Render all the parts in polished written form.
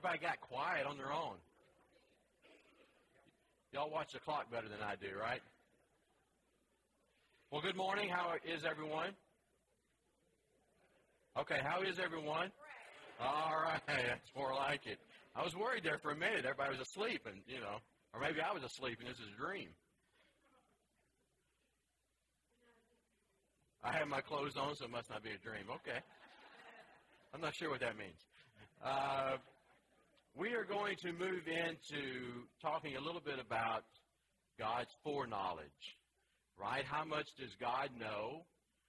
everybody got quiet on their own. Y'all watch the clock better than I do, right? Well, good morning. How is everyone? Okay, how is everyone? All right, that's more like it. I was worried there for a minute. Everybody was asleep, and or maybe I was asleep and this is a dream. I have my clothes on, so it must not be a dream. Okay. I'm not sure what that means. We are going to move into talking a little bit about God's foreknowledge, right? How much does God know?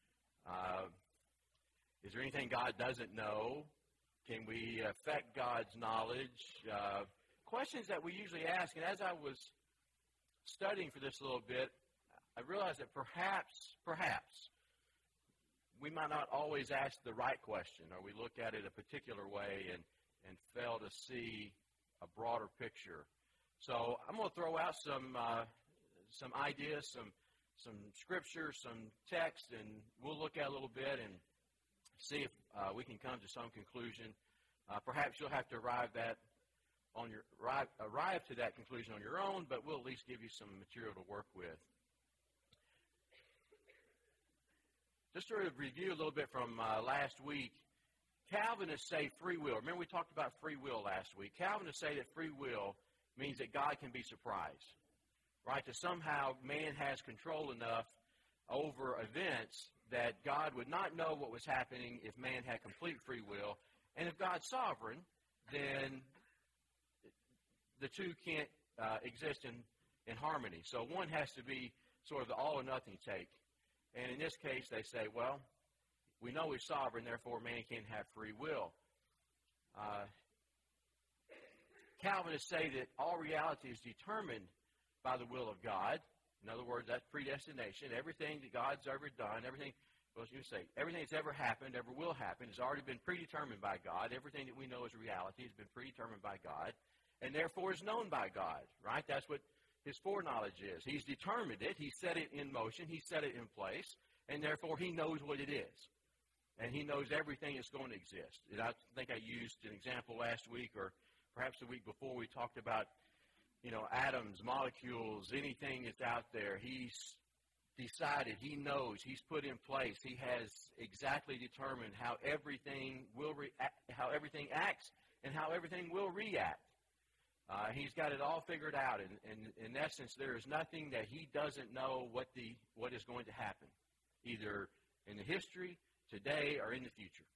Is there anything God doesn't know? Can we affect God's knowledge? Questions that we usually ask. And as I was studying for this a little bit, I realized that perhaps, we might not always ask the right question, or we look at it a particular way and fail to see a broader picture. So I'm going to throw out some ideas, some scripture, some text, and we'll look at it a little bit and see if we can come to some conclusion. Perhaps you'll have to arrive to that conclusion on your own, but we'll at least give you some material to work with. Just to review a little bit from last week, Calvinists say free will. Remember we talked about free will last week. Calvinists say that free will means that God can be surprised, right? That somehow man has control enough over events that God would not know what was happening if man had complete free will. And if God's sovereign, then the two can't exist in harmony. So one has to be sort of the all or nothing take. And in this case, they say, well, we know he's sovereign, therefore man can't have free will. Calvinists say that all reality is determined by the will of God. In other words, that's predestination. Everything that God's ever done, everything that's ever happened, ever will happen, has already been predetermined by God. Everything that we know is reality has been predetermined by God, and therefore is known by God, right? That's what his foreknowledge is. He's determined it. He set it in motion. He set it in place, and therefore he knows what it is. And he knows everything that's going to exist. And I think I used an example last week, or perhaps the week before, we talked about, atoms, molecules, anything that's out there. He's decided, he knows, he's put in place, he has exactly determined how everything how everything acts and how everything will react. He's got it all figured out. And in essence, there is nothing that he doesn't know what is going to happen, either in the history, today, or in the future.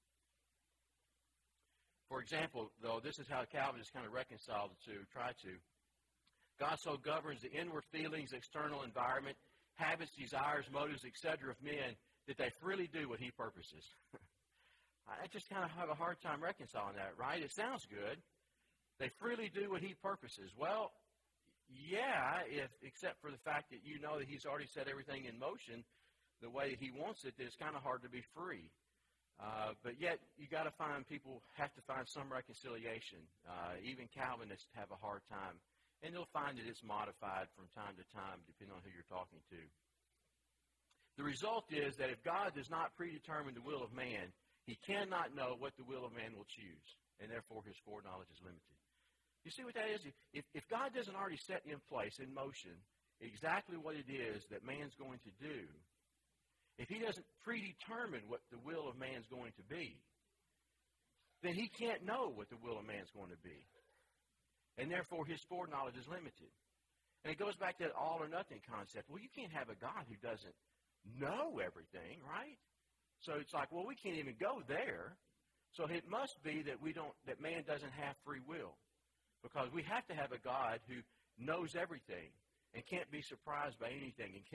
For example, though, this is how Calvinists kind of reconcile the two, try to. God so governs the inward feelings, external environment, habits, desires, motives, etc. of men that they freely do what he purposes. I just kind of have a hard time reconciling that, right? It sounds good. They freely do what he purposes. Well, yeah, except for the fact that you know that he's already set everything in motion the way he wants it, that it's kind of hard to be free. But yet, you got to find people have to find some reconciliation. Even Calvinists have a hard time. And they'll find that it's modified from time to time, depending on who you're talking to. The result is that if God does not predetermine the will of man, he cannot know what the will of man will choose, and therefore his foreknowledge is limited. You see what that is? If God doesn't already set in place, in motion, exactly what it is that man's going to do, if he doesn't predetermine what the will of man's going to be, then he can't know what the will of man's going to be. And therefore, his foreknowledge is limited. And it goes back to that all or nothing concept. Well, you can't have a God who doesn't know everything, right? So it's like, well, we can't even go there. So it must be that that man doesn't have free will, because we have to have a God who knows everything and can't be surprised by anything, and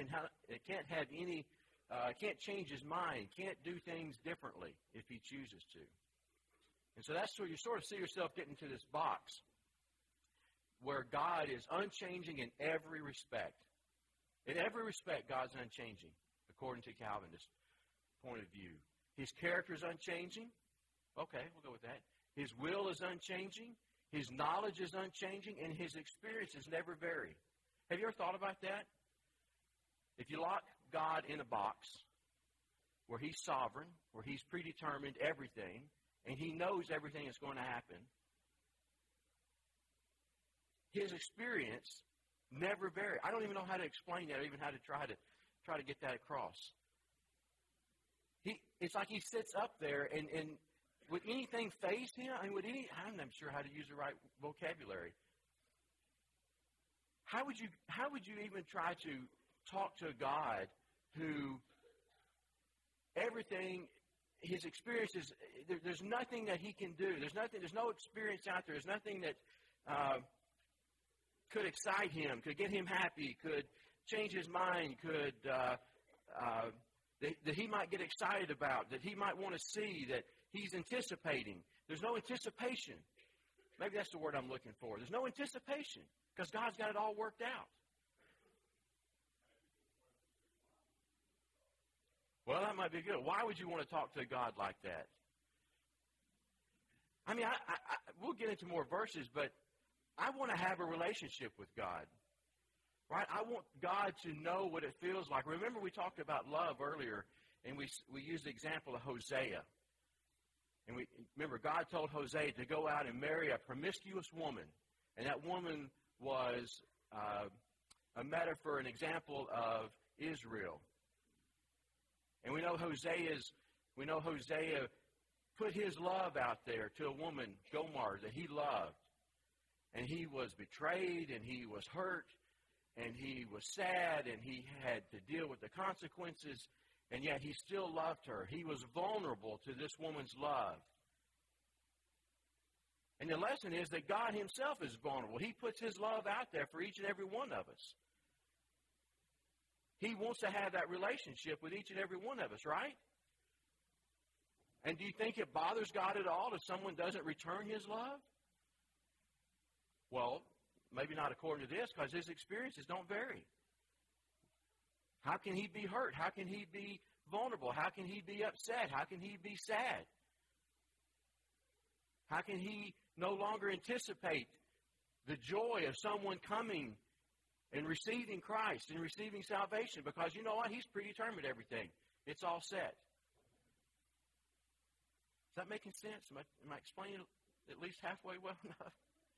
can't change his mind, can't do things differently if he chooses to. And so that's where you sort of see yourself getting to this box, where God is unchanging in every respect. In every respect, God's unchanging, according to Calvinist point of view. His character is unchanging. Okay, we'll go with that. His will is unchanging. His knowledge is unchanging. And his experiences never vary. Have you ever thought about that? If you lock God in a box where he's sovereign, where he's predetermined everything, and he knows everything that's going to happen, his experience never varied. I don't even know how to explain that, or even how to try to get that across. It's like he sits up there, and would anything faze him? I mean, I'm not sure how to use the right vocabulary. How would you even try to talk to a God who everything, his experiences, there's nothing that he can do. There's no experience out there. There's nothing that could excite him, could get him happy, could change his mind, could that he might get excited about, that he might want to see, that he's anticipating. There's no anticipation. Maybe that's the word I'm looking for. There's no anticipation because God's got it all worked out. Well, that might be good. Why would you want to talk to a God like that? I mean, we'll get into more verses, but I want to have a relationship with God. Right? I want God to know what it feels like. Remember we talked about love earlier, and we used the example of Hosea. And remember, God told Hosea to go out and marry a promiscuous woman. And that woman was a metaphor, an example of Israel. And we know Hosea put his love out there to a woman, Gomer, that he loved. And he was betrayed, and he was hurt, and he was sad, and he had to deal with the consequences, and yet he still loved her. He was vulnerable to this woman's love. And the lesson is that God himself is vulnerable. He puts his love out there for each and every one of us. He wants to have that relationship with each and every one of us, right? And do you think it bothers God at all if someone doesn't return his love? Well, maybe not according to this, because his experiences don't vary. How can he be hurt? How can he be vulnerable? How can he be upset? How can he be sad? How can he no longer anticipate the joy of someone coming and receiving Christ and receiving salvation? Because you know what? He's predetermined everything. It's all set. Is that making sense? Am I explaining at least halfway well enough?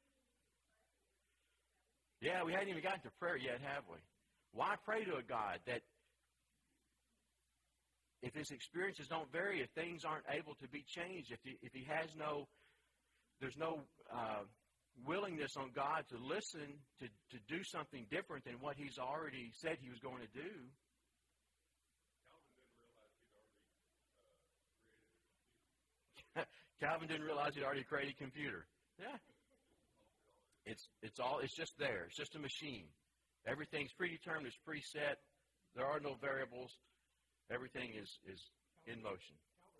Yeah, we hadn't even gotten to prayer yet, have we? Why pray to a God that if his experiences don't vary, if things aren't able to be changed, if he has there's no willingness on God to listen, to do something different than what he's already said he was going to do? Calvin didn't realize he'd already created a computer. Yeah. It's just there. It's just a machine. Everything's predetermined. It's preset. There are no variables. Everything is in motion.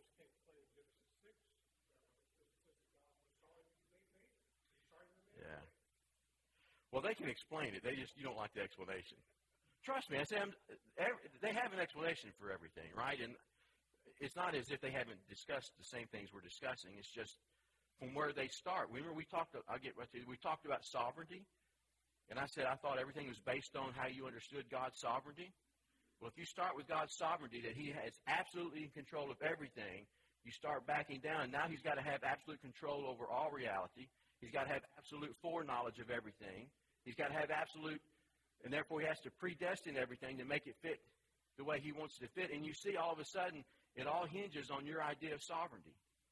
Yeah. Well, they can explain it. You don't like the explanation. Trust me. I say they have an explanation for everything, right? And it's not as if they haven't discussed the same things we're discussing. It's just from where they start. Remember, we talked about sovereignty, and I said I thought everything was based on how you understood God's sovereignty. Well, if you start with God's sovereignty, that he is absolutely in control of everything, you start backing down. Now he's got to have absolute control over all reality. He's got to have absolute foreknowledge of everything. He's got to have absolute, and therefore he has to predestine everything to make it fit the way he wants it to fit. And you see, all of a sudden, it all hinges on your idea of sovereignty.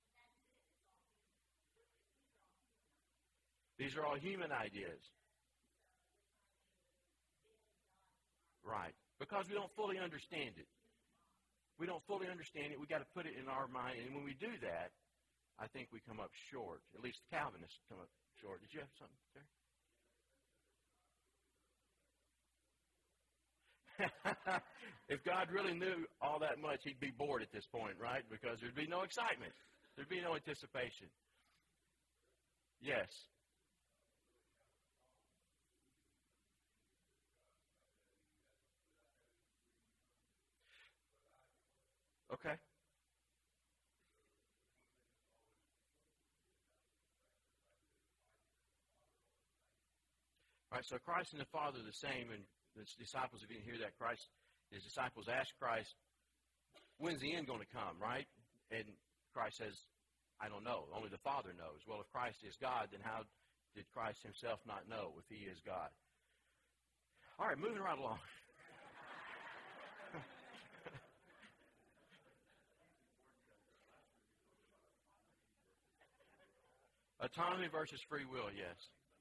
These are all human ideas. Right. Because we don't fully understand it. We don't fully understand it. We've got to put it in our mind. And when we do that, I think we come up short. At least Calvinists come up short. Did you have something, sir? If God really knew all that much, he'd be bored at this point, right? Because there'd be no excitement. There'd be no anticipation. Yes. Okay. All right, so Christ and the Father are the same, and the disciples, if you didn't hear that, his disciples asked Christ, when's the end going to come, right? And Christ says, I don't know. Only the Father knows. Well, if Christ is God, then how did Christ himself not know if he is God? All right, moving right along. Autonomy versus free will, yes.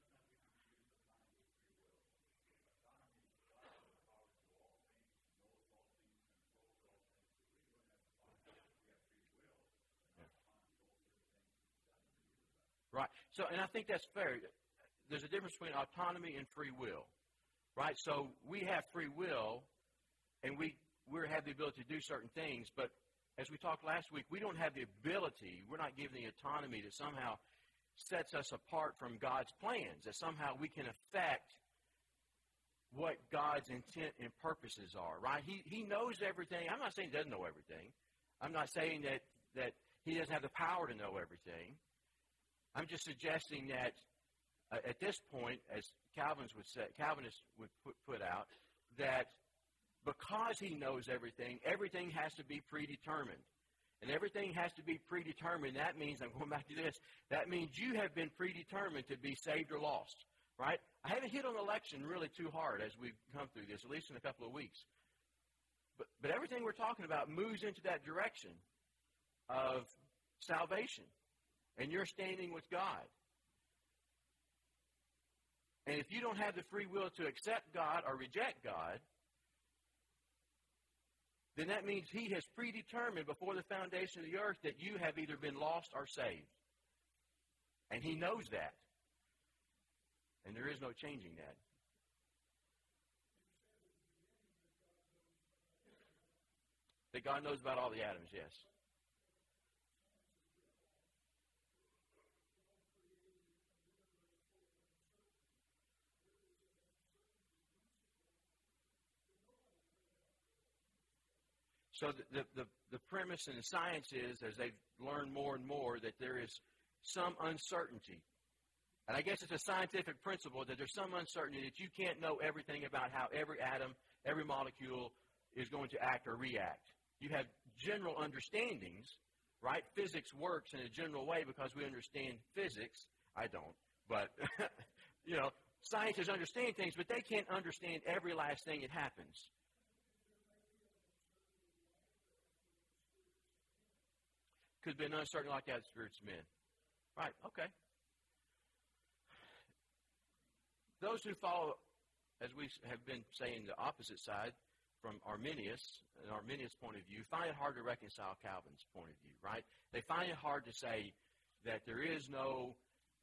Right. So, and I think that's fair. There's a difference between autonomy and free will, right? So we have free will, and we have the ability to do certain things, but as we talked last week, we don't have the ability, we're not given the autonomy that somehow sets us apart from God's plans, that somehow we can affect what God's intent and purposes are, right? He knows everything. I'm not saying he doesn't know everything. I'm not saying that he doesn't have the power to know everything. I'm just suggesting that at this point, as Calvinists would put out, that because he knows everything, everything has to be predetermined. And everything has to be predetermined. That means, I'm going back to this, that means you have been predetermined to be saved or lost, right? I haven't hit on election really too hard as we've come through this, at least in a couple of weeks. But everything we're talking about moves into that direction of salvation. And you're standing with God. And if you don't have the free will to accept God or reject God, then that means he has predetermined before the foundation of the earth that you have either been lost or saved. And he knows that. And there is no changing that. That God knows about all the atoms, yes. So the premise in the science is, as they've learned more and more, that there is some uncertainty. And I guess it's a scientific principle that there's some uncertainty that you can't know everything about how every atom, every molecule is going to act or react. You have general understandings, right? Physics works in a general way because we understand physics. I don't. But, scientists understand things, but they can't understand every last thing that happens. Could be an uncertain like that, spirits of men. Right, okay. Those who follow, as we have been saying, the opposite side from Arminius, an Arminius point of view, find it hard to reconcile Calvin's point of view, right? They find it hard to say that there is no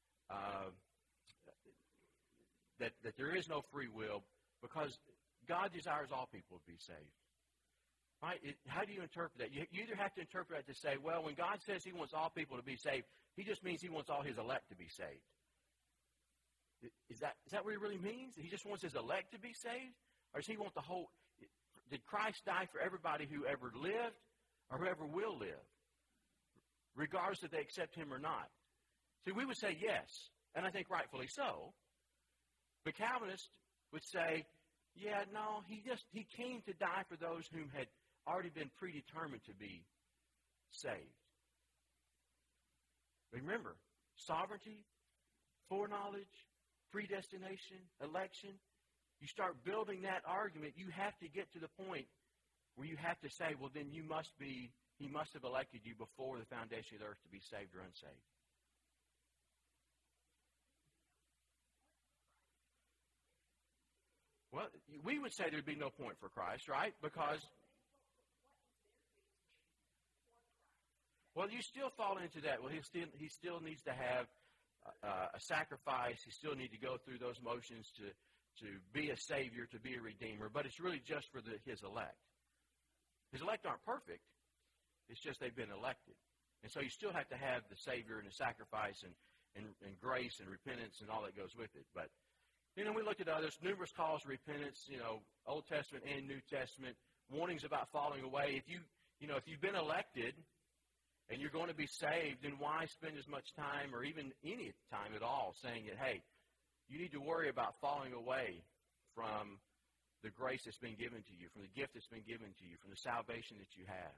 that there is no free will because God desires all people to be saved. Right? How do you interpret that? You either have to interpret it to say, well, when God says he wants all people to be saved, he just means he wants all his elect to be saved. Is that what he really means? He just wants his elect to be saved? Or does he want the whole... Did Christ die for everybody who ever lived or whoever will live, regardless if they accept him or not? See, we would say yes, and I think rightfully so. But Calvinists would say, yeah, no, he came to die for those whom had already been predetermined to be saved. Remember, sovereignty, foreknowledge, predestination, election. You start building that argument, you have to get to the point where you have to say, well, then he must have elected you before the foundation of the earth to be saved or unsaved. Well, we would say there'd be no point for Christ, right? Because you still fall into that. Well, he still needs to have a sacrifice. He still needs to go through those motions to be a Savior, to be a Redeemer. But it's really just for his elect. His elect aren't perfect. It's just they've been elected. And so you still have to have the Savior and the sacrifice and grace and repentance and all that goes with it. But, we looked at others, numerous calls to repentance, Old Testament and New Testament, warnings about falling away. If you've been elected and you're going to be saved, then why spend as much time or even any time at all saying that, hey, you need to worry about falling away from the grace that's been given to you, from the gift that's been given to you, from the salvation that you have.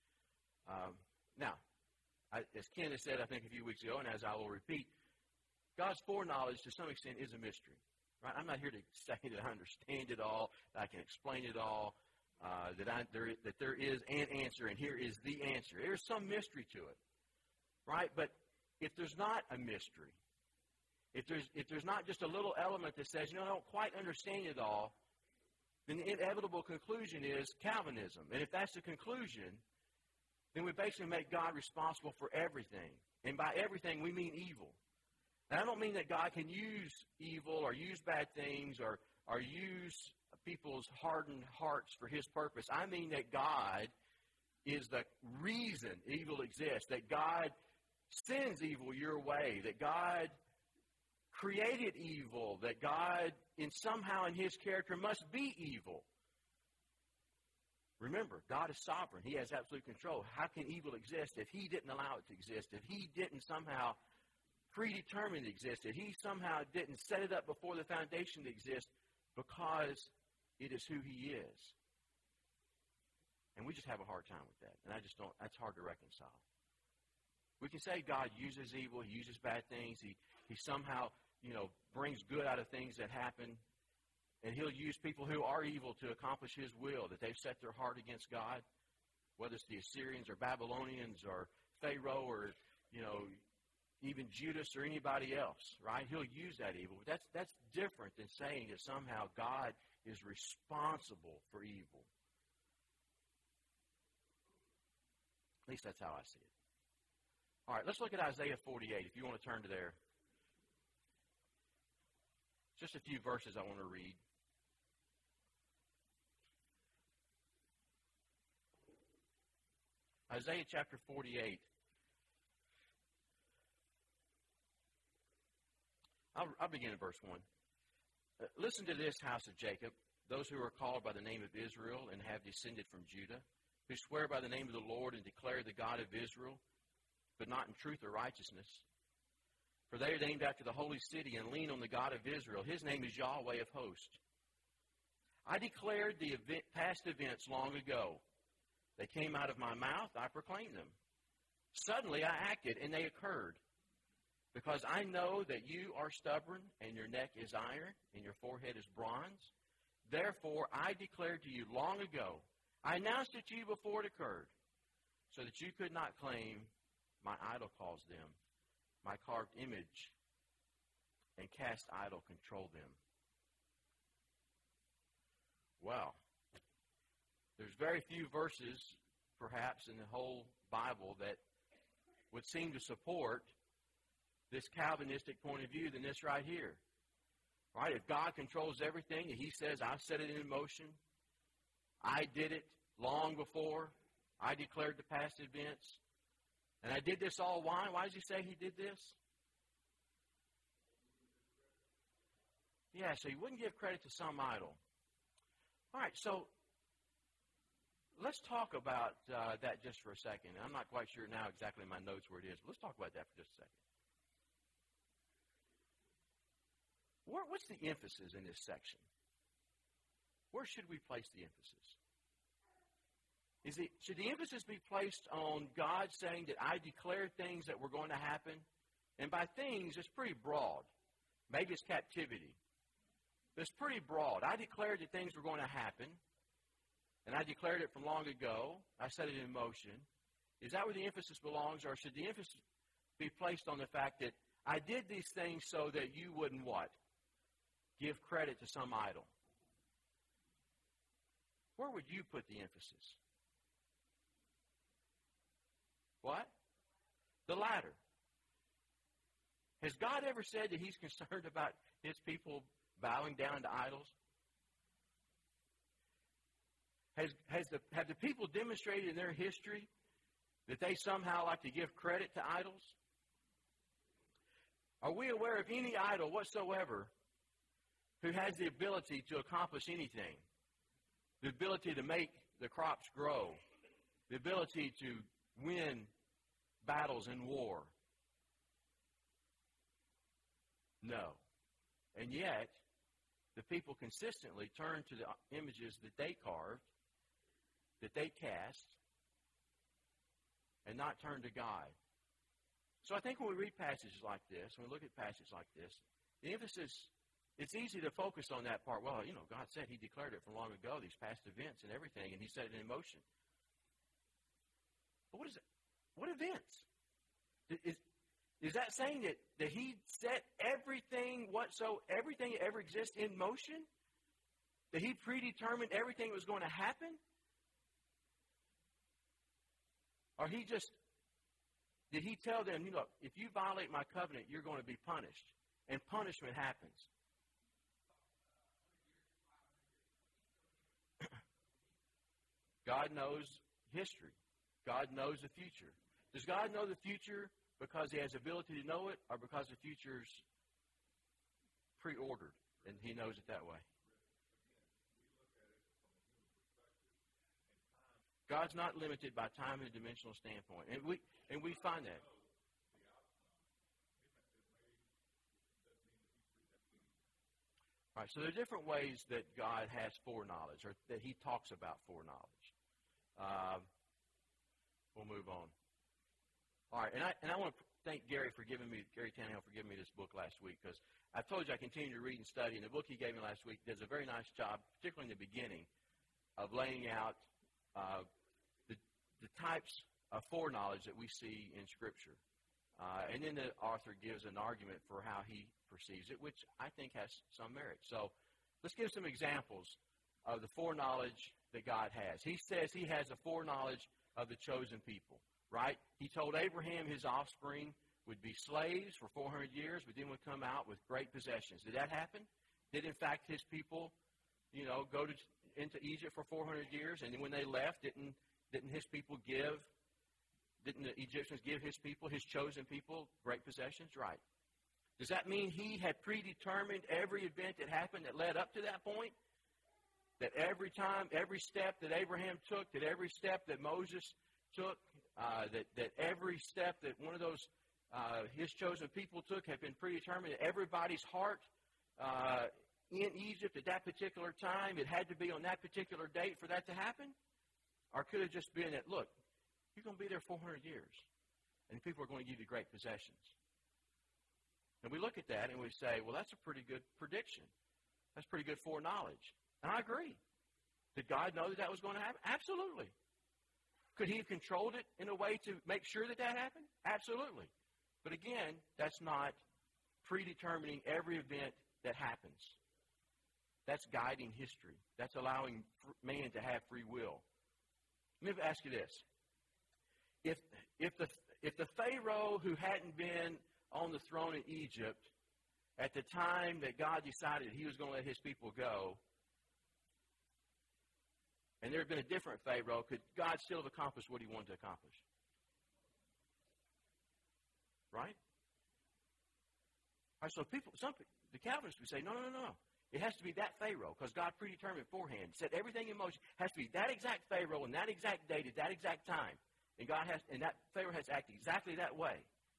Now, as Ken has said, I think a few weeks ago, and as I will repeat, God's foreknowledge, to some extent, is a mystery. Right? I'm not here to say that I understand it all, that I can explain it all, that there is an answer, and here is the answer. There's some mystery to it. Right? But if there's not a mystery, if there's not just a little element that says, I don't quite understand it all, then the inevitable conclusion is Calvinism. And if that's the conclusion, then we basically make God responsible for everything. And by everything, we mean evil. And I don't mean that God can use evil or use bad things or use people's hardened hearts for his purpose. I mean that God is the reason evil exists, that God sends evil your way, that God created evil, that God, somehow in his character, must be evil. Remember, God is sovereign. He has absolute control. How can evil exist if he didn't allow it to exist, if he didn't somehow predetermine it to exist, if he somehow didn't set it up before the foundation to exist, because it is who he is? And we just have a hard time with that. And that's hard to reconcile. We can say God uses evil, he uses bad things, he somehow, brings good out of things that happen, and he'll use people who are evil to accomplish his will, that they've set their heart against God, whether it's the Assyrians or Babylonians or Pharaoh or, even Judas or anybody else, right? He'll use that evil. But that's different than saying that somehow God is responsible for evil. At least that's how I see it. All right, let's look at Isaiah 48, if you want to turn to there. Just a few verses I want to read. Isaiah chapter 48. I'll begin in verse 1. Listen to this, house of Jacob, those who are called by the name of Israel and have descended from Judah, who swear by the name of the Lord and declare the God of Israel, but not in truth or righteousness. For they are named after the holy city and lean on the God of Israel. His name is Yahweh of hosts. I declared the past events long ago. They came out of my mouth, I proclaimed them. Suddenly I acted, and they occurred. Because I know that you are stubborn, and your neck is iron, and your forehead is bronze. Therefore I declared to you long ago, I announced it to you before it occurred, so that you could not claim my idol caused them, my carved image and cast idol control them. Well, there's very few verses, perhaps, in the whole Bible that would seem to support this Calvinistic point of view than this right here. Right? If God controls everything, and he says, I set it in motion, I did it long before, I declared the past events, and I did this all why? Why does he say he did this? Yeah, so he wouldn't give credit to some idol. All right, so let's talk about that just for a second. I'm not quite sure now exactly in my notes where it is, but let's talk about that for just a second. What's the emphasis in this section? Where should we place the emphasis? Should the emphasis be placed on God saying that I declare things that were going to happen? And by things, it's pretty broad. Maybe it's captivity. But it's pretty broad. I declared that things were going to happen, and I declared it from long ago. I set it in motion. Is that where the emphasis belongs, or should the emphasis be placed on the fact that I did these things so that you wouldn't what? Give credit to some idol? Where would you put the emphasis? What? The latter. Has God ever said that he's concerned about his people bowing down to idols? Have the people demonstrated in their history that they somehow like to give credit to idols? Are we aware of any idol whatsoever who has the ability to accomplish anything? The ability to make the crops grow. The ability to win battles in war. No. And yet, the people consistently turn to the images that they carved, that they cast, and not turn to God. So I think when we read passages like this, when we look at passages like this, the emphasis, it's easy to focus on that part. Well, God said He declared it from long ago, these past events and everything, and He set it in motion. But what is it? What events? Is that saying that He set everything everything that ever exists in motion? That He predetermined everything that was going to happen? Or did He tell them, if you violate my covenant, you're going to be punished. And punishment happens. God knows history. God knows the future. Does God know the future because He has the ability to know it, or because the future's pre-ordered and He knows it that way? God's not limited by time and a dimensional standpoint. And we find that. All right, so there are different ways that God has foreknowledge, or that He talks about foreknowledge. We'll move on. All right, and I want to thank Gary Tannehill for giving me this book last week, because I told you I continue to read and study, and the book he gave me last week does a very nice job, particularly in the beginning, of laying out the types of foreknowledge that we see in Scripture. And then the author gives an argument for how he perceives it, which I think has some merit. So let's give some examples of the foreknowledge that God has. He says He has a foreknowledge of the chosen people, right? He told Abraham his offspring would be slaves for 400 years, but then would come out with great possessions. Did that happen? Did, in fact, his people, go into Egypt for 400 years, and then when they left, didn't the Egyptians give his people, his chosen people, great possessions? Right. Does that mean He had predetermined every event that happened that led up to that point? That every time, every step that Abraham took, that every step that Moses took, that every step that one of those His chosen people took had been predetermined, that everybody's heart in Egypt at that particular time, it had to be on that particular date for that to happen? Or could it just been that, look, you're going to be there 400 years, and people are going to give you great possessions? And we look at that and we say, well, that's a pretty good prediction. That's pretty good foreknowledge. And I agree. Did God know that was going to happen? Absolutely. Could He have controlled it in a way to make sure that happened? Absolutely. But again, that's not predetermining every event that happens. That's guiding history. That's allowing man to have free will. Let me ask you this. If the Pharaoh who hadn't been on the throne in Egypt at the time that God decided He was going to let His people go, and there had been a different Pharaoh, could God still have accomplished what He wanted to accomplish? Right? All right, so the Calvinists would say, no. It has to be that Pharaoh, because God predetermined beforehand, set everything in motion. It has to be that exact Pharaoh and that exact date at that exact time. And that Pharaoh has acted exactly that way.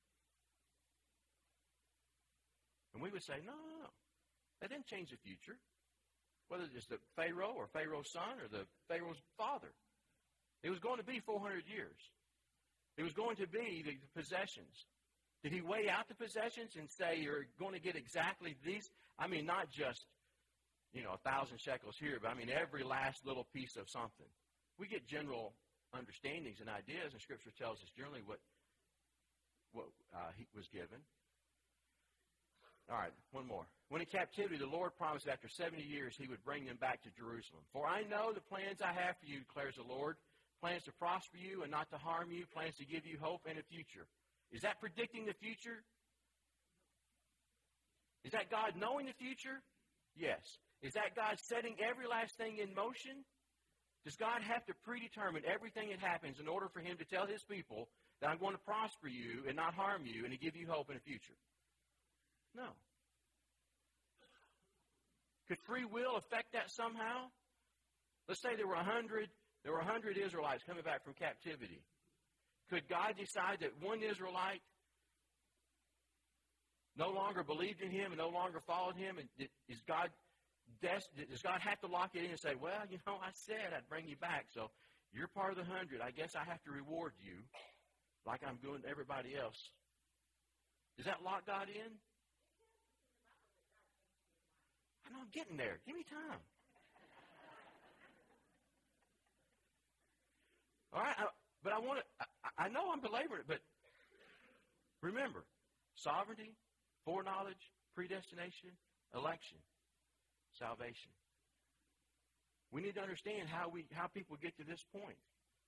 And we would say, no. That didn't change the future. Whether it's the Pharaoh or Pharaoh's son or the Pharaoh's father. It was going to be 400 years. It was going to be the possessions. Did He weigh out the possessions and say you're going to get exactly these? I mean, not just, 1,000 shekels here, but I mean every last little piece of something. We get general understandings and ideas, and Scripture tells us generally what He was given. All right, one more. When in captivity, the Lord promised after 70 years He would bring them back to Jerusalem. For I know the plans I have for you, declares the Lord, plans to prosper you and not to harm you, plans to give you hope and a future. Is that predicting the future? Is that God knowing the future? Yes. Is that God setting every last thing in motion? Does God have to predetermine everything that happens in order for Him to tell His people that I'm going to prosper you and not harm you and to give you hope in a future? No. Could free will affect that somehow? Let's say there were 100 Israelites coming back from captivity. Could God decide that one Israelite no longer believed in Him and no longer followed Him? And does God have to lock it in and say, well, I said I'd bring you back, so you're part of the 100. I guess I have to reward you like I'm doing to everybody else Does that lock God in? I know I'm getting there. Give me time. All right, but I want to, I know I'm belaboring it, but remember, sovereignty, foreknowledge, predestination, election, salvation. We need to understand how people get to this point.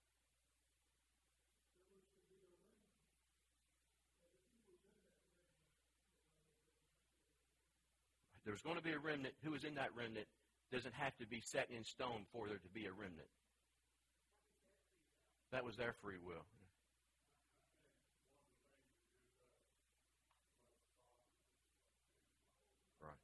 There's going to be a remnant. Who is in that remnant doesn't have to be set in stone for there to be a remnant. That was their free will. Right.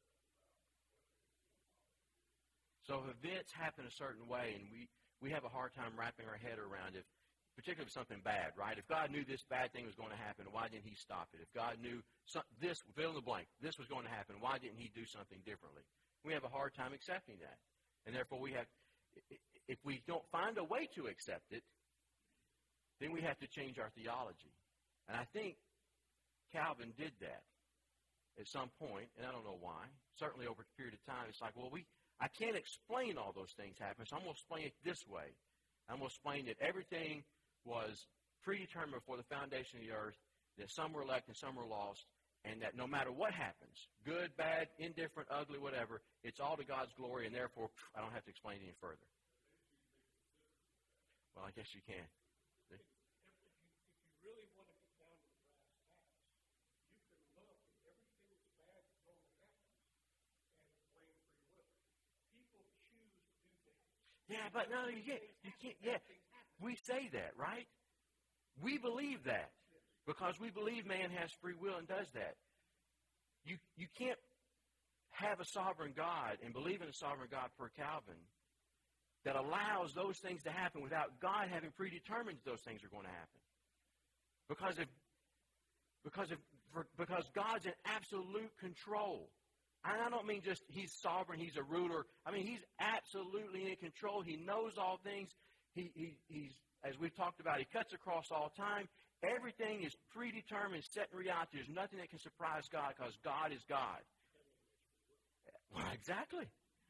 So if events happen a certain way, and we have a hard time wrapping our head around it, particularly if something bad, right? If God knew this bad thing was going to happen, why didn't he stop it? If God knew this, fill in the blank, this was going to happen, why didn't he do something differently? We have a hard time accepting that. And therefore if we don't find a way to accept it, then we have to change our theology. And I think Calvin did that at some point, and I don't know why. Certainly over a period of time, it's like, well, I can't explain all those things happening, so I'm going to explain it this way. I'm going to explain that everything was predetermined before the foundation of the earth, that some were elect and some were lost, and that no matter what happens, good, bad, indifferent, ugly, whatever, it's all to God's glory, and therefore I don't have to explain it any further. Well, I guess you can. If you really want to get down to the brass tacks, you can look at everything that's bad that's going to happen and blame free will. People choose to do things. Yeah, but no, you can't. Yeah, we say that, right? We believe that because we believe man has free will and does that. You can't have a sovereign God and believe in a sovereign God per Calvin that allows those things to happen without God having predetermined those things are going to happen. Because God's in absolute control. And I don't mean just he's sovereign, he's a ruler. I mean, he's absolutely in control. He knows all things. He's, as we've talked about, he cuts across all time. Everything is predetermined, set in reality. There's nothing that can surprise God because God is God. Well, exactly.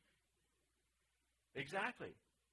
Exactly.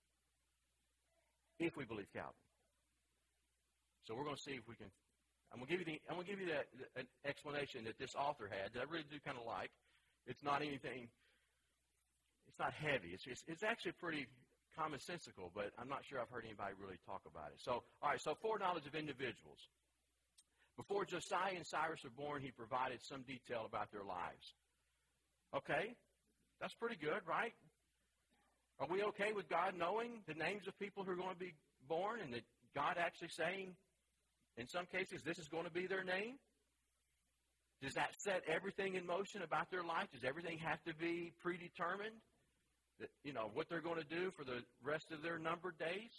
If we believe Calvin. So we're going to see if we can. I'm going to give you an explanation that this author had that I really do kind of like. It's not anything. It's not heavy. It's actually pretty commonsensical, but I'm not sure I've heard anybody really talk about it. So, all right. So, foreknowledge of individuals. Before Josiah and Cyrus were born, he provided some detail about their lives. Okay, that's pretty good, right? Are we okay with God knowing the names of people who are going to be born and that God actually saying, in some cases, this is going to be their name? Does that set everything in motion about their life? Does everything have to be predetermined? That, what they're going to do for the rest of their numbered days?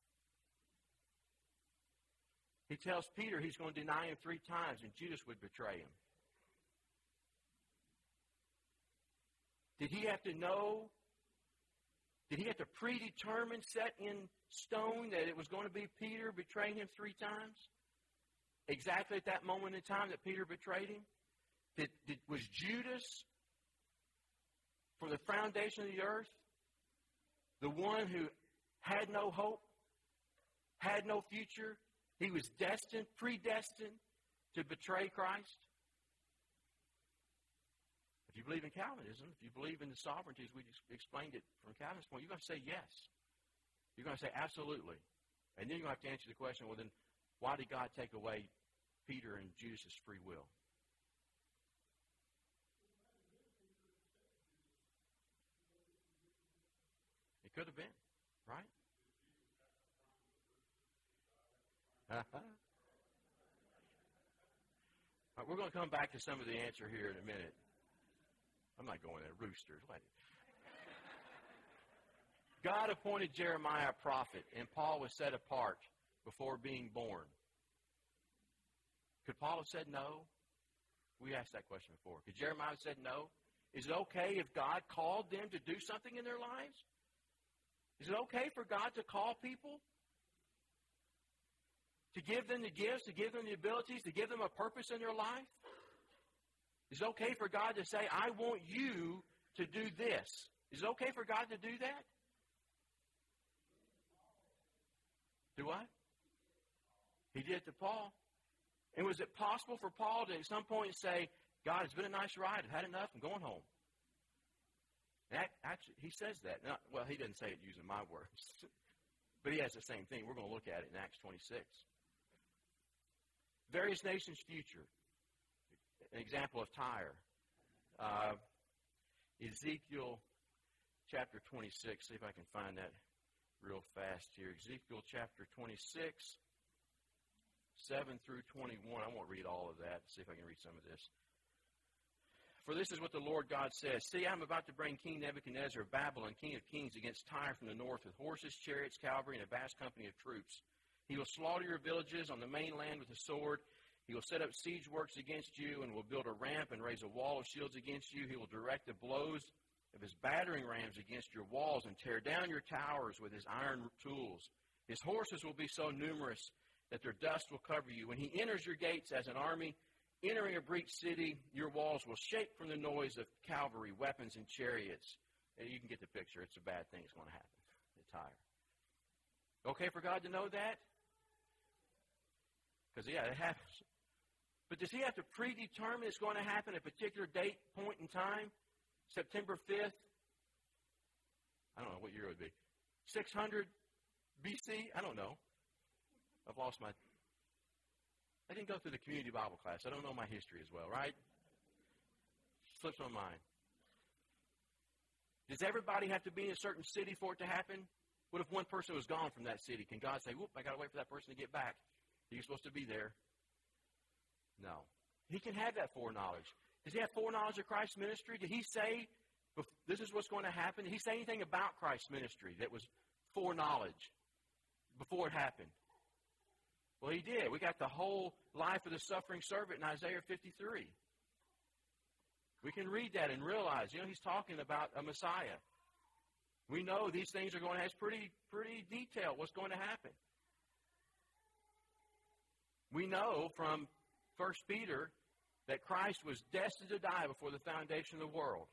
He tells Peter he's going to deny him 3 times and Judas would betray him. Did he have to know? Did he have to predetermine, set in stone that it was going to be Peter betraying him 3 times? Exactly at that moment in time that Peter betrayed him? Was Judas, from the foundation of the earth, the one who had no hope, had no future? He was predestined to betray Christ? If you believe in Calvinism, if you believe in the sovereignty, as we explained it from Calvin's point, you're going to say yes. You're going to say absolutely. And then you're going to have to answer the question, well, then why did God take away Peter and Judas' free will? It could have been, right? All right, we're going to come back to some of the answer here in a minute. I'm not going there. Roosters. God appointed Jeremiah a prophet, and Paul was set apart before being born. Could Paul have said no? We asked that question before. Could Jeremiah have said no? Is it okay if God called them to do something in their lives? Is it okay for God to call people? To give them the gifts, to give them the abilities, to give them a purpose in their life? Is it okay for God to say, I want you to do this? Is it okay for God to do that? Do what? He did it to Paul. And was it possible for Paul to at some point say, God, it's been a nice ride. I've had enough. I'm going home. And actually, he says that. Well, he doesn't say it using my words. But he has the same thing. We're going to look at it in Acts 26. Various nations' future. An example of Tyre. Ezekiel chapter 26. See if I can find that real fast here. Ezekiel chapter 26, 7 through 21. I won't read all of that. See if I can read some of this. For this is what the Lord God says. See, I'm about to bring King Nebuchadnezzar of Babylon, king of kings, against Tyre from the north with horses, chariots, cavalry, and a vast company of troops. He will slaughter your villages on the mainland with a sword. He will set up siege works against you and will build a ramp and raise a wall of shields against you. He will direct the blows of his battering rams against your walls and tear down your towers with his iron tools. His horses will be so numerous that their dust will cover you. When he enters your gates as an army, entering a breached city, your walls will shake from the noise of cavalry, weapons, and chariots. And you can get the picture. It's a bad thing that's going to happen at Tyre. Okay for God to know that? Because, yeah, it happens. But does he have to predetermine it's going to happen at a particular date, point in time? September 5th? I don't know what year it would be. 600 BC? I don't know. I've lost my... I didn't go through the community Bible class. I don't know my history as well, right? Slips my mind. Does everybody have to be in a certain city for it to happen? What if one person was gone from that city? Can God say, whoop, I got to wait for that person to get back? You're supposed to be there. No. He can have that foreknowledge. Does he have foreknowledge of Christ's ministry? Did he say, this is what's going to happen? Did he say anything about Christ's ministry that was foreknowledge before it happened? Well, he did. We got the whole life of the suffering servant in Isaiah 53. We can read that and realize, he's talking about a Messiah. We know these things are going to have pretty detailed what's going to happen. We know from 1 Peter that Christ was destined to die before the foundation of the world.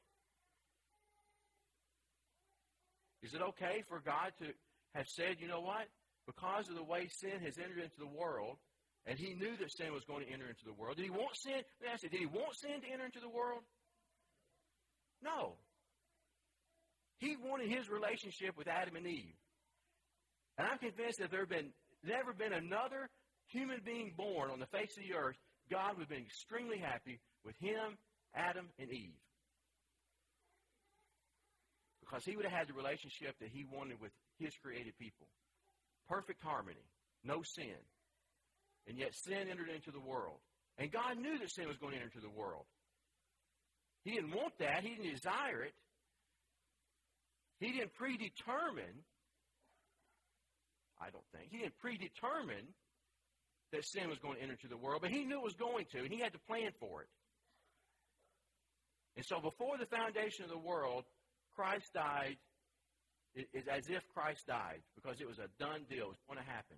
Is it okay for God to have said, you know what? Because of the way sin has entered into the world, and he knew that sin was going to enter into the world. Did he want sin? Let me ask you, did he want sin to enter into the world? No. He wanted his relationship with Adam and Eve. And I'm convinced that there have never been another human being born on the face of the earth, God would have been extremely happy with him, Adam, and Eve. Because he would have had the relationship that he wanted with his created people. Perfect harmony, no sin. And yet sin entered into the world. And God knew that sin was going to enter into the world. He didn't want that. He didn't desire it. He didn't predetermine, I don't think, he didn't predetermine that sin was going to enter into the world, but he knew it was going to, and he had to plan for it. And so before the foundation of the world, Christ died. It's as if Christ died, because it was a done deal. It was going to happen.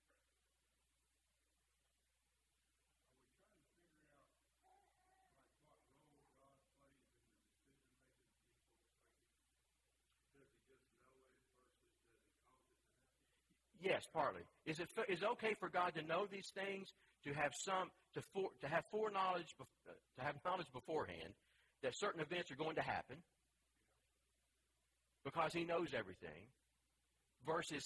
Yes, partly. Is it okay for God to know these things, to have foreknowledge, to have knowledge beforehand that certain events are going to happen, because he knows everything, versus,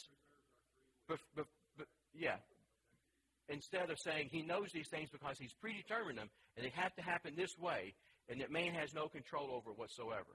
instead of saying he knows these things because he's predetermined them, and they have to happen this way, and that man has no control over whatsoever.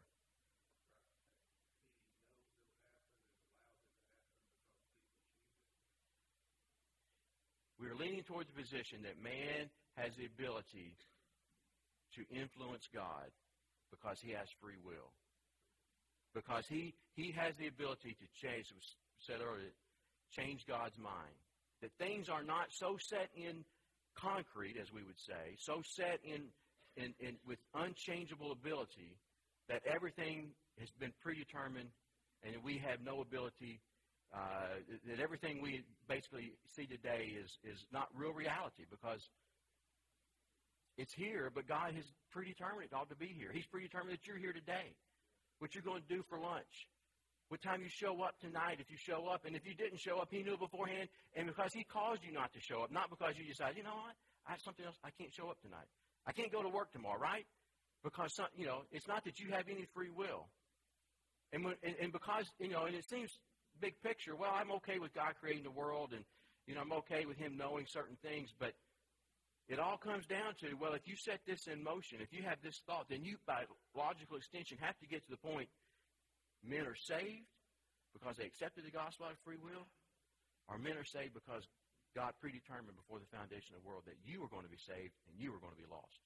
We are leaning towards the position that man has the ability to influence God because he has free will. Because he has the ability to change, as was said earlier, change God's mind. That things are not so set in concrete, as we would say, so set in with unchangeable ability that everything has been predetermined and that we have no ability, that everything we basically see today is not real reality, because It's here, but God has predetermined it ought to be here. He's predetermined that you're here today, what you're going to do for lunch, what time you show up tonight if you show up. And if you didn't show up, He knew beforehand. And because He caused you not to show up, not because you decided, you know what, I have something else, I can't show up tonight. I can't go to work tomorrow, right? Because, it's not that you have any free will. And because, and it seems big picture, well, I'm okay with God creating the world and, I'm okay with Him knowing certain things, but it all comes down to, well, if you set this in motion, if you have this thought, then you, by logical extension, have to get to the point men are saved because they accepted the gospel out of free will, or men are saved because God predetermined before the foundation of the world that you were going to be saved and you were going to be lost.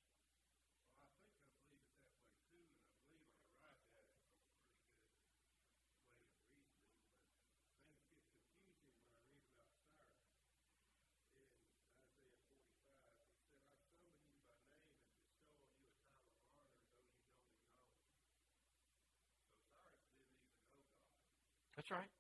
That's right.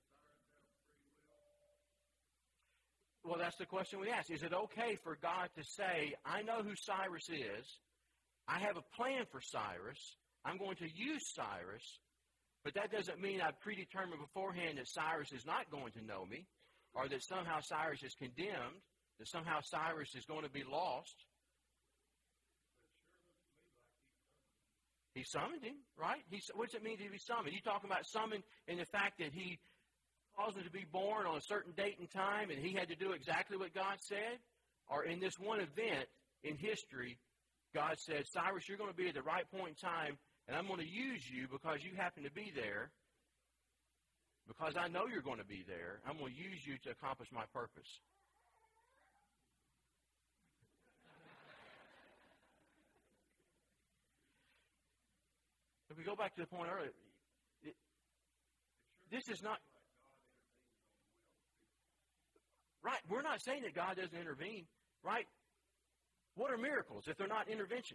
Well, that's the question we ask. Is it okay for God to say, I know who Cyrus is. I have a plan for Cyrus. I'm going to use Cyrus. But that doesn't mean I've predetermined beforehand that Cyrus is not going to know me, or that somehow Cyrus is condemned, that somehow Cyrus is going to be lost. He summoned him, right? What does it mean to be summoned? You talking about summoned in the fact that He caused him to be born on a certain date and time and he had to do exactly what God said? Or in this one event in history, God said, Cyrus, you're going to be at the right point in time and I'm going to use you because you happen to be there. Because I know you're going to be there, I'm going to use you to accomplish my purpose. If we go back to the point earlier, this is not... Right, we're not saying that God doesn't intervene, right? What are miracles if they're not intervention?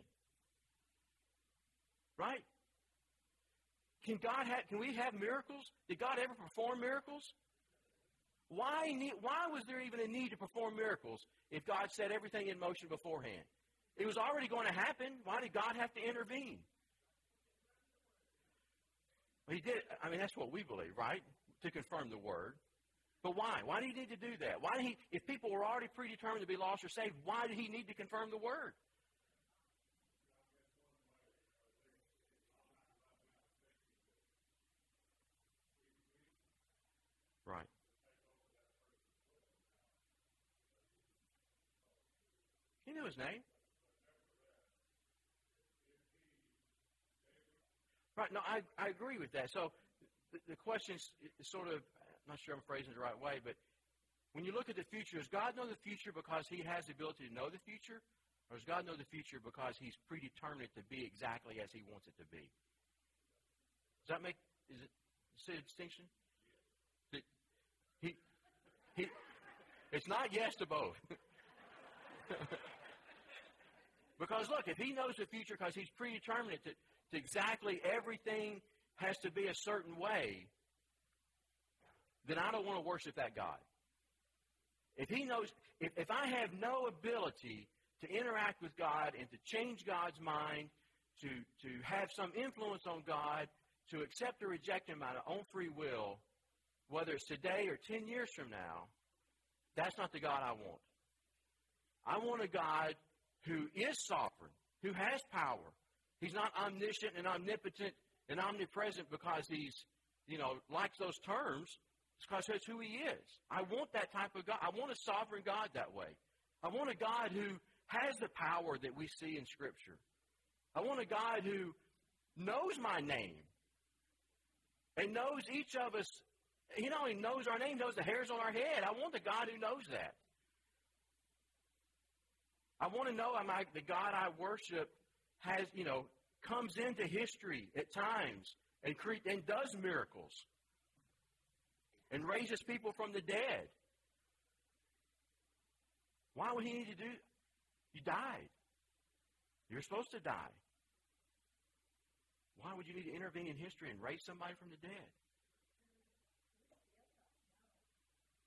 Right? Can we have miracles? Did God ever perform miracles? Why was there even a need to perform miracles if God set everything in motion beforehand? It was already going to happen. Why did God have to intervene? Well, He did. I mean, that's what we believe, right? To confirm the Word. But why? Why did He need to do that? If people were already predetermined to be lost or saved, why did He need to confirm the Word? Right. He knew His name. Right. No, I agree with that. So the question is sort of, I'm not sure I'm phrasing it the right way, but when you look at the future, does God know the future because He has the ability to know the future? Or does God know the future because He's predetermined it to be exactly as He wants it to be? Does that see a distinction? It's not yes to both. Because look, if He knows the future because He's predetermined it to exactly everything has to be a certain way, then I don't want to worship that God. If He knows, if I have no ability to interact with God and to change God's mind, to have some influence on God, to accept or reject Him out of own free will, whether it's today or 10 years from now, that's not the God I want. I want a God who is sovereign, who has power. He's not omniscient and omnipotent and omnipresent because He's, likes those terms. It's because that's who He is. I want that type of God. I want a sovereign God that way. I want a God who has the power that we see in Scripture. I want a God who knows my name and knows each of us. He not only knows our name, knows the hairs on our head. I want the God who knows that. I want to know the God I worship has, comes into history at times and does miracles and raises people from the dead. Why would He need to do that? You died. You're supposed to die. Why would you need to intervene in history and raise somebody from the dead?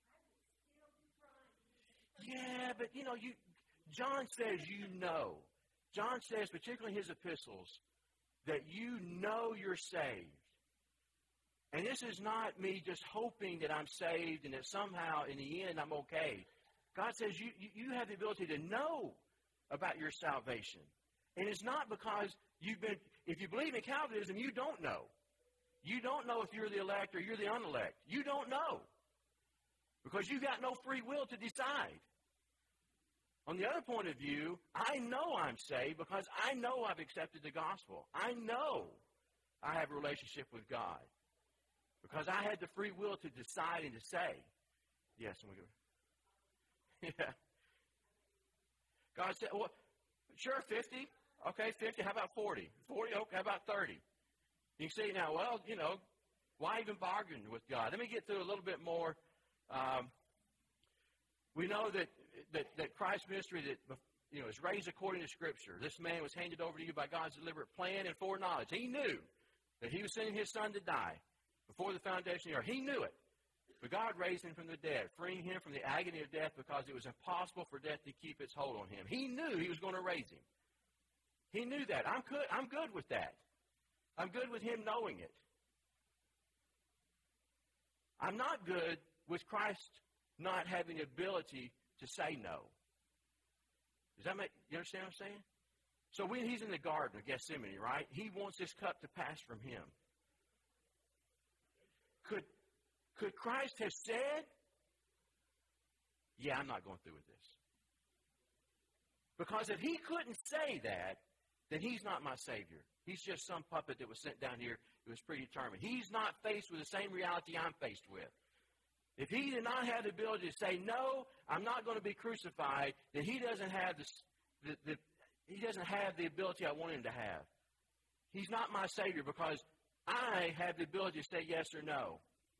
Yeah, but John says you know. John says, particularly in his epistles, that you know you're saved. And this is not me just hoping that I'm saved and that somehow in the end I'm okay. God says you have the ability to know about your salvation. And it's not because if you believe in Calvinism, you don't know. You don't know if you're the elect or you're the unelect. You don't know. Because you've got no free will to decide. On the other point of view, I know I'm saved because I know I've accepted the gospel. I know I have a relationship with God. Because I had the free will to decide and to say, yes, and we go, yeah. God said, well, sure, 50. Okay, 50. How about 40? 40, okay, how about 30? You can say now, well, why even bargain with God? Let me get through a little bit more. We know that Christ's ministry is raised according to Scripture. This man was handed over to you by God's deliberate plan and foreknowledge. He knew that he was sending his son to die before the foundation of the earth. He knew it. But God raised him from the dead, freeing him from the agony of death because it was impossible for death to keep its hold on him. He knew he was going to raise him. He knew that. I'm good with that. I'm good with him knowing it. I'm not good with Christ not having the ability to say no. Does that you understand what I'm saying? So when he's in the Garden of Gethsemane, right, he wants this cup to pass from him. Could Christ have said, yeah, I'm not going through with this? Because if he couldn't say that, then he's not my Savior. He's just some puppet that was sent down here who was predetermined. He's not faced with the same reality I'm faced with. If he did not have the ability to say, no, I'm not going to be crucified, then he doesn't have the ability I want him to have. He's not my Savior because I have the ability to say yes or no.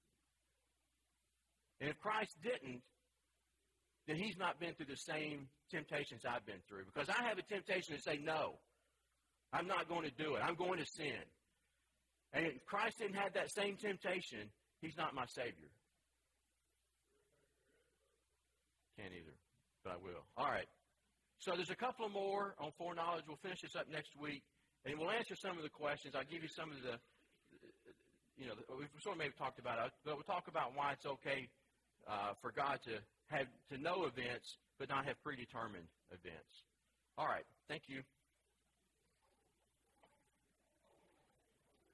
And if Christ didn't, then he's not been through the same temptations I've been through. Because I have a temptation to say, no, I'm not going to do it. I'm going to sin. And if Christ didn't have that same temptation, he's not my Savior. Can't either, but I will. All right. So there's a couple more on foreknowledge. We'll finish this up next week. And we'll answer some of the questions. I'll give you some of we've sort of maybe talked about it, but we'll talk about why it's okay for God to know events, but not have predetermined events. All right. Thank you.